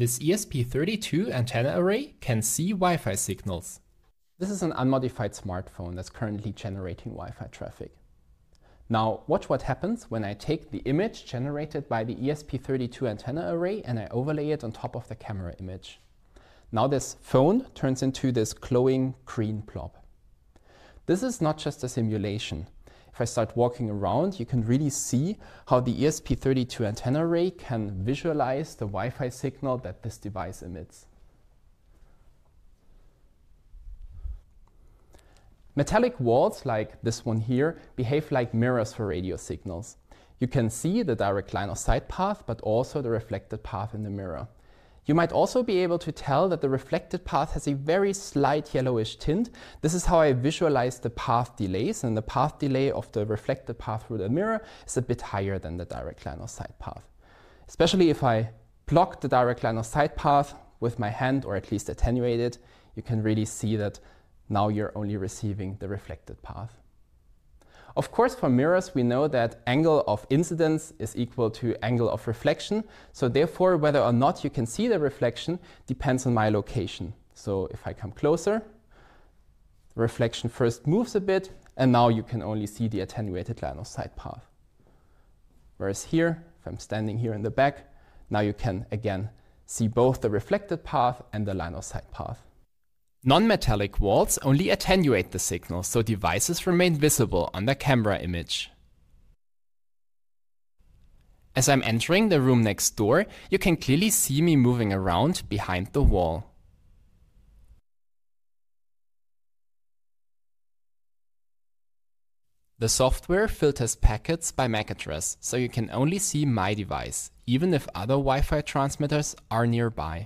This ESP32 antenna array can see Wi-Fi signals. This is an unmodified smartphone that's currently generating Wi-Fi traffic. Now watch what happens when I take the image generated by the ESP32 antenna array and I overlay it on top of the camera image. Now this phone turns into this glowing green blob. This is not just a simulation. If I start walking around, you can really see how the ESP32 antenna array can visualize the Wi-Fi signal that this device emits. Metallic walls like this one here behave like mirrors for radio signals. You can see the direct line of sight path, but also the reflected path in the mirror. You might also be able to tell that the reflected path has a very slight yellowish tint. This is how I visualize the path delays, and the path delay of the reflected path through the mirror is a bit higher than the direct line of sight path. Especially if I block the direct line of sight path with my hand, or at least attenuate it, you can really see that now you're only receiving the reflected path. Of course, for mirrors, we know that angle of incidence is equal to angle of reflection. So therefore, whether or not you can see the reflection depends on my location. So if I come closer, the reflection first moves a bit, and now you can only see the attenuated line of sight path. Whereas here, if I'm standing here in the back, now you can again see both the reflected path and the line of sight path. Non-metallic walls only attenuate the signal, so devices remain visible on the camera image. As I'm entering the room next door, you can clearly see me moving around behind the wall. The software filters packets by MAC address, so you can only see my device, even if other Wi-Fi transmitters are nearby.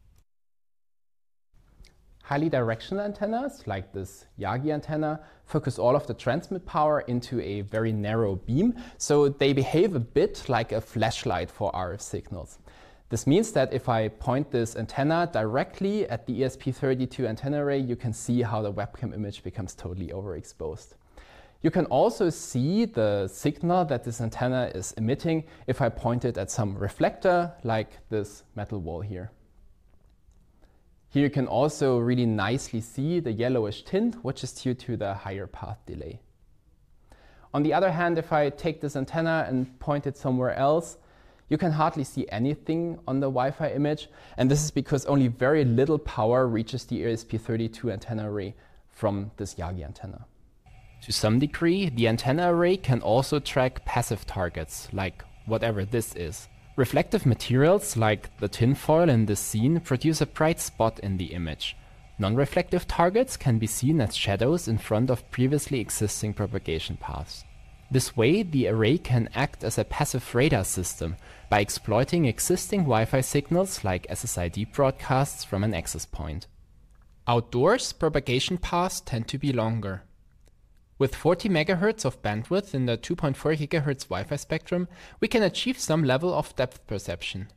Highly directional antennas, like this Yagi antenna, focus all of the transmit power into a very narrow beam, so they behave a bit like a flashlight for RF signals. This means that if I point this antenna directly at the ESP32 antenna array, you can see how the webcam image becomes totally overexposed. You can also see the signal that this antenna is emitting if I point it at some reflector, like this metal wall here. Here you can also really nicely see the yellowish tint, which is due to the higher path delay. On the other hand, if I take this antenna and point it somewhere else, you can hardly see anything on the Wi-Fi image, and this is because only very little power reaches the ESP32 antenna array from this Yagi antenna. To some degree, the antenna array can also track passive targets, like whatever this is. Reflective materials, like the tinfoil in this scene, produce a bright spot in the image. Non-reflective targets can be seen as shadows in front of previously existing propagation paths. This way, the array can act as a passive radar system by exploiting existing Wi-Fi signals like SSID broadcasts from an access point. Outdoors, propagation paths tend to be longer. With 40 MHz of bandwidth in the 2.4 GHz Wi-Fi spectrum, we can achieve some level of depth perception.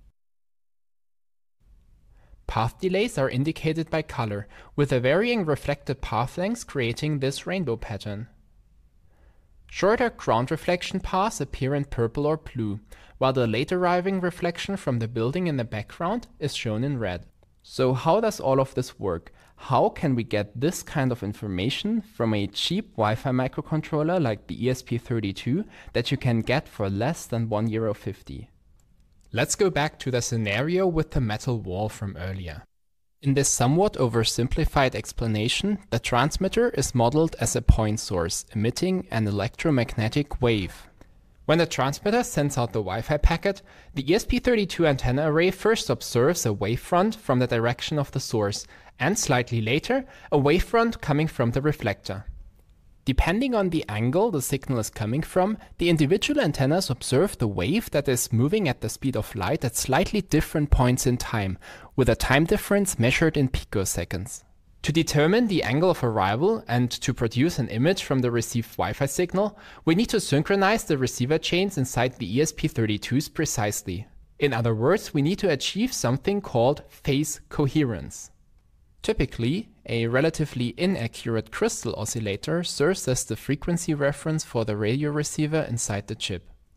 Path delays are indicated by color, with a varying reflected path length creating this rainbow pattern. Shorter ground reflection paths appear in purple or blue, while the late arriving reflection from the building in the background is shown in red. So how does all of this work? How can we get this kind of information from a cheap Wi-Fi microcontroller like the ESP32 that you can get for less than €1.50? Let's go back to the scenario with the metal wall from earlier. In this somewhat oversimplified explanation, the transmitter is modeled as a point source emitting an electromagnetic wave. When the transmitter sends out the Wi-Fi packet, the ESP32 antenna array first observes a wavefront from the direction of the source, and slightly later, a wavefront coming from the reflector. Depending on the angle the signal is coming from, the individual antennas observe the wave that is moving at the speed of light at slightly different points in time, with a time difference measured in picoseconds. To determine the angle of arrival and to produce an image from the received Wi-Fi signal, we need to synchronize the receiver chains inside the ESP32s precisely. In other words, we need to achieve something called phase coherence. Typically, a relatively inaccurate crystal oscillator serves as the frequency reference for the radio receiver inside the chip.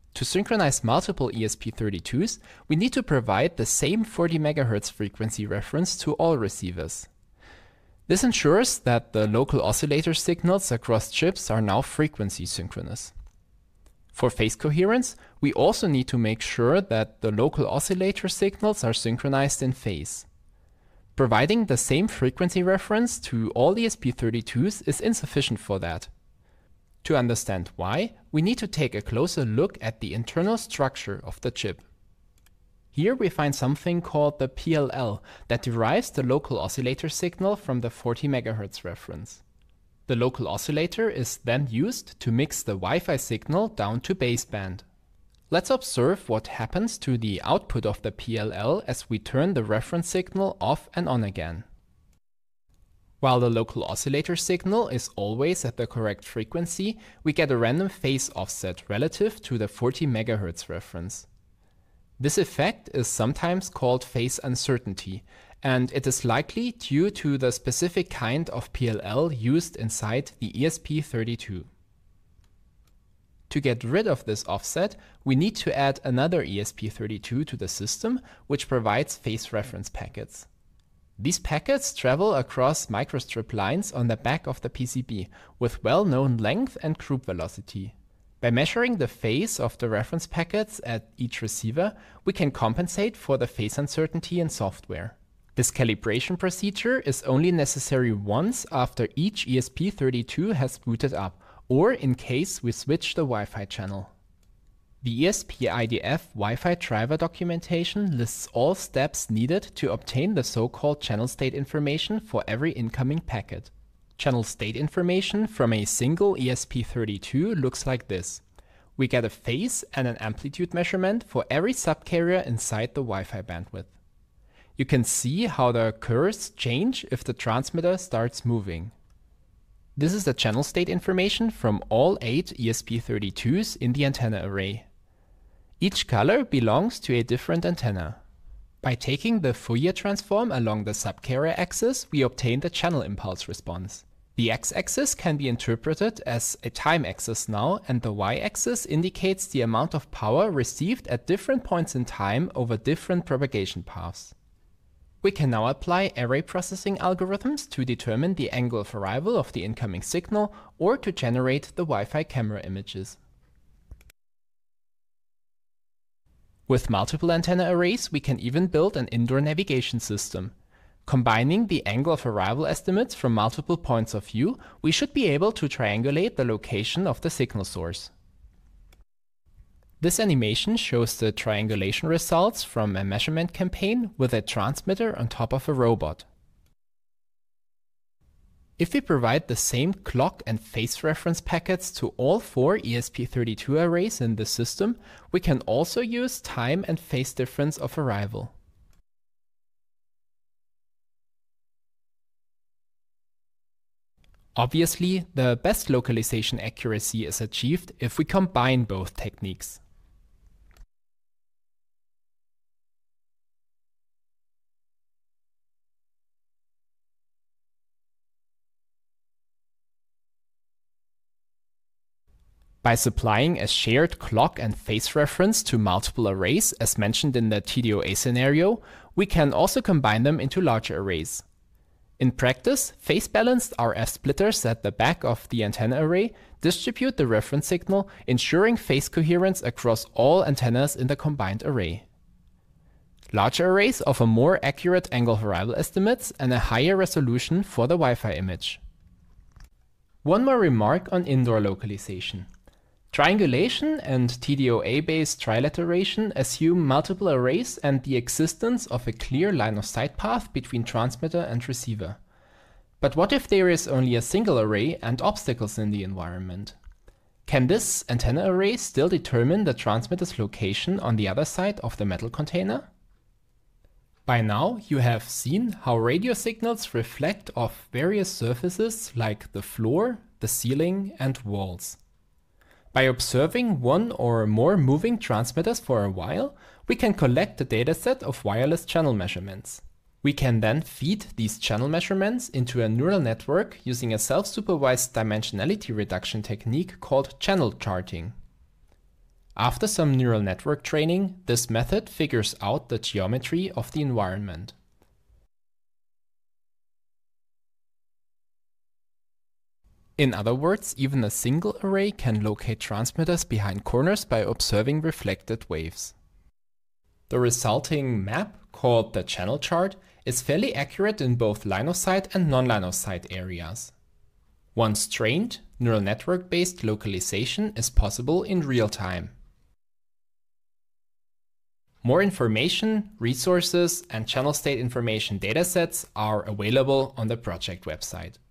To synchronize multiple ESP32s, we need to provide the same 40 MHz frequency reference to all receivers. This ensures that the local oscillator signals across chips are now frequency synchronous. For phase coherence, we also need to make sure that the local oscillator signals are synchronized in phase. Providing the same frequency reference to all ESP32s is insufficient for that. To understand why, we need to take a closer look at the internal structure of the chip. Here we find something called the PLL that derives the local oscillator signal from the 40 MHz reference. The local oscillator is then used to mix the Wi-Fi signal down to baseband. Let's observe what happens to the output of the PLL as we turn the reference signal off and on again. While the local oscillator signal is always at the correct frequency, we get a random phase offset relative to the 40 MHz reference. This effect is sometimes called phase uncertainty, and it is likely due to the specific kind of PLL used inside the ESP32. To get rid of this offset, we need to add another ESP32 to the system, which provides phase reference packets. These packets travel across microstrip lines on the back of the PCB with well-known length and group velocity. By measuring the phase of the reference packets at each receiver, we can compensate for the phase uncertainty in software. This calibration procedure is only necessary once after each ESP32 has booted up, or in case we switch the Wi-Fi channel. The ESP-IDF Wi-Fi driver documentation lists all steps needed to obtain the so-called channel state information for every incoming packet. Channel state information from a single ESP32 looks like this. We get a phase and an amplitude measurement for every subcarrier inside the Wi-Fi bandwidth. You can see how the curves change if the transmitter starts moving. This is the channel state information from all 8 ESP32s in the antenna array. Each color belongs to a different antenna. By taking the Fourier transform along the subcarrier axis, we obtain the channel impulse response. The x-axis can be interpreted as a time axis now, and the y-axis indicates the amount of power received at different points in time over different propagation paths. We can now apply array processing algorithms to determine the angle of arrival of the incoming signal or to generate the Wi-Fi camera images. With multiple antenna arrays, we can even build an indoor navigation system. Combining the angle of arrival estimates from multiple points of view, we should be able to triangulate the location of the signal source. This animation shows the triangulation results from a measurement campaign with a transmitter on top of a robot. If we provide the same clock and phase reference packets to all 4 ESP32 arrays in the system, we can also use time and phase difference of arrival. Obviously, the best localization accuracy is achieved if we combine both techniques. By supplying a shared clock and phase reference to multiple arrays, as mentioned in the TDOA scenario, we can also combine them into larger arrays. In practice, phase-balanced RF splitters at the back of the antenna array distribute the reference signal, ensuring phase coherence across all antennas in the combined array. Larger arrays offer more accurate angle of arrival estimates and a higher resolution for the Wi-Fi image. One more remark on indoor localization. Triangulation and TDOA-based trilateration assume multiple arrays and the existence of a clear line-of-sight path between transmitter and receiver. But what if there is only a single array and obstacles in the environment? Can this antenna array still determine the transmitter's location on the other side of the metal container? By now, you have seen how radio signals reflect off various surfaces like the floor, the ceiling, and walls. By observing one or more moving transmitters for a while, we can collect a dataset of wireless channel measurements. We can then feed these channel measurements into a neural network using a self-supervised dimensionality reduction technique called channel charting. After some neural network training, this method figures out the geometry of the environment. In other words, even a single array can locate transmitters behind corners by observing reflected waves. The resulting map, called the channel chart, is fairly accurate in both line-of-sight and non-line-of-sight areas. Once trained, neural network-based localization is possible in real time. More information, resources, and channel state information datasets are available on the project website.